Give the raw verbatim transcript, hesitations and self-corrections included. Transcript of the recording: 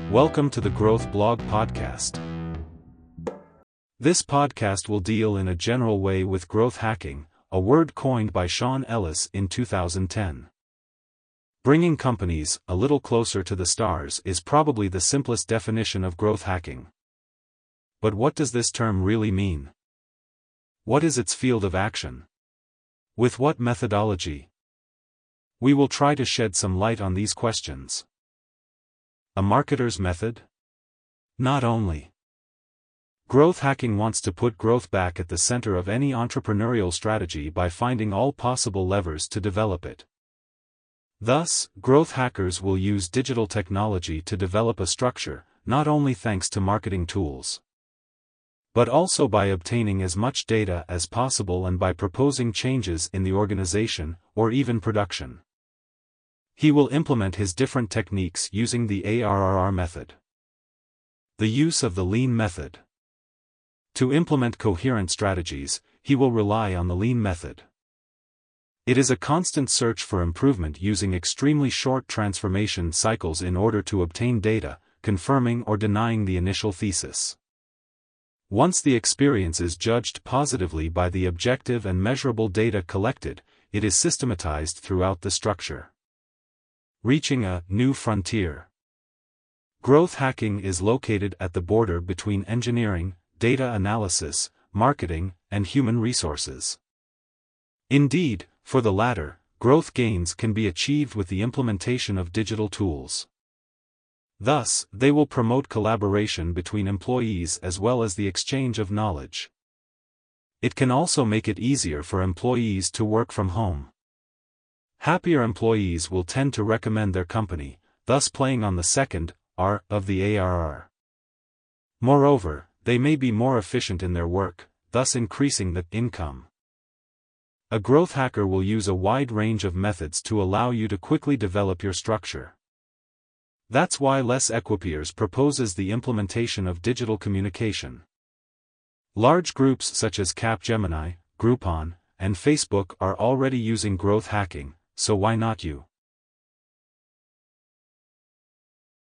Welcome to the Growth Blog Podcast. This podcast will deal in a general way with growth hacking, a word coined by Sean Ellis in two thousand ten. Bringing companies a little closer to the stars is probably the simplest definition of growth hacking. But what does this term really mean? What is its field of action? With what methodology? We will try to shed some light on these questions. A marketer's method? Not only. Growth hacking wants to put growth back at the center of any entrepreneurial strategy by finding all possible levers to develop it. Thus, growth hackers will use digital technology to develop a structure, not only thanks to marketing tools, but also by obtaining as much data as possible and by proposing changes in the organization, or even production. He will implement his different techniques using the A R R R method. The use of the lean method. To implement coherent strategies, he will rely on the lean method. It is a constant search for improvement using extremely short transformation cycles in order to obtain data, confirming or denying the initial thesis. Once the experience is judged positively by the objective and measurable data collected, it is systematized throughout the structure. Reaching a new frontier. Growth hacking is located at the border between engineering, data analysis, marketing, and human resources. Indeed, for the latter, growth gains can be achieved with the implementation of digital tools. Thus, they will promote collaboration between employees as well as the exchange of knowledge. It can also make it easier for employees to work from home. Happier employees will tend to recommend their company, thus playing on the second R of the A R R. Moreover, they may be more efficient in their work, thus increasing the income. A growth hacker will use a wide range of methods to allow you to quickly develop your structure. That's why Les Equipiers proposes the implementation of digital communication. Large groups such as Capgemini, Groupon, and Facebook are already using growth hacking, so why not you?